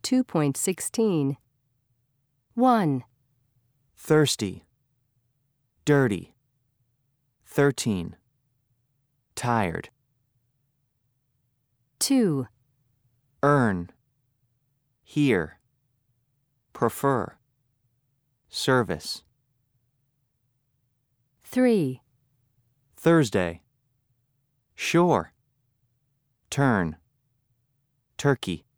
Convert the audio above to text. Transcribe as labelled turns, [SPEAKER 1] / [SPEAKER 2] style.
[SPEAKER 1] 2.16. 1,
[SPEAKER 2] Thirsty. Dirty. 13. Tired.
[SPEAKER 1] 2,
[SPEAKER 2] Earn. Hear. Prefer. Service.
[SPEAKER 1] 3,
[SPEAKER 2] Thursday. Sure. Turn. Turkey.